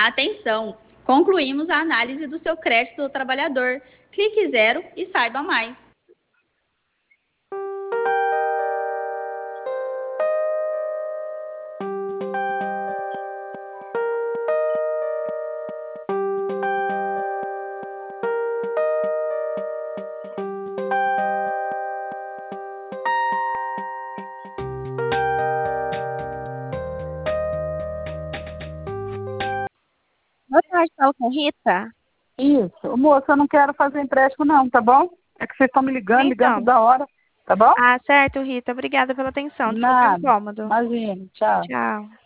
Atenção! Concluímos a análise do seu crédito do trabalhador. Clique 0 e saiba mais. Boa tarde, fala com Rita. Isso. Moça, eu não quero fazer empréstimo não, tá bom? É que vocês estão me ligando Então. toda hora, tá bom? Ah, certo, Rita. Obrigada pela atenção. Desculpa o Nada. incômodo. Imagina. Tchau. Tchau.